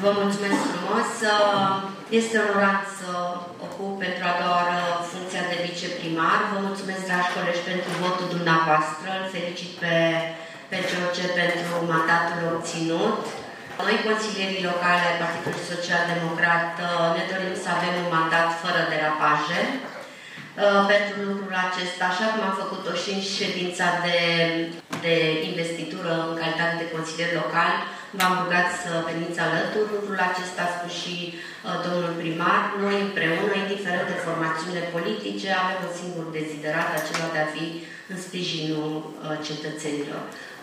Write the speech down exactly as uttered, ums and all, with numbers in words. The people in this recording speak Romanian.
Vă mulțumesc frumos. Este onorat să ocup pentru a doua oară funcția de viceprimar. Vă mulțumesc, dragi colegi, pentru votul dumneavoastră. Îl felicit pe, pe George pentru mandatul obținut. Noi, consilierii locale ai Partidului Social Democrat, ne dorim să avem un mandat fără derapaje. Pentru lucrul acesta, așa cum am făcut-o și în ședința de, de investitură în calitate de consilier local, v-am rugat să veniți alături. Lucrul acesta a spus și uh, domnul primar. Noi împreună, indiferent de formațiunile politice, avem un singur deziderat, acela de a fi în sprijinul uh, cetățenilor.